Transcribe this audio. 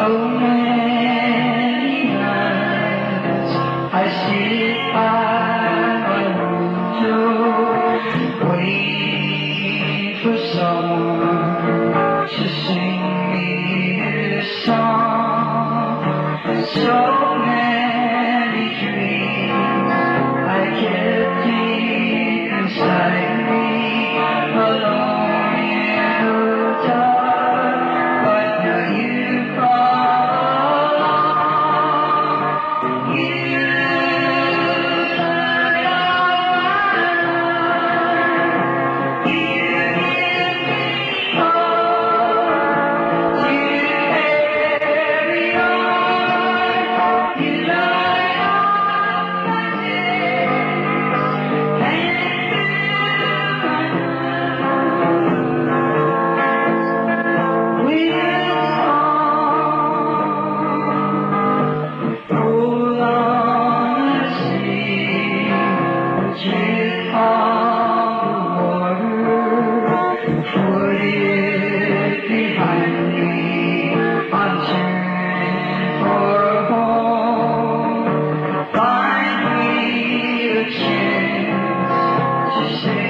many nights I sit by my window, waiting for someone to sing me a song. So many dreams I kept deep inside me, alone in the dark. But now you've gone. You light up my life. You give me hope. You carry on. You light up my days and fill my nights with song. Hold on, I see the drift on the water. Put it behind me. I'm turning for a home. Find me a chance to say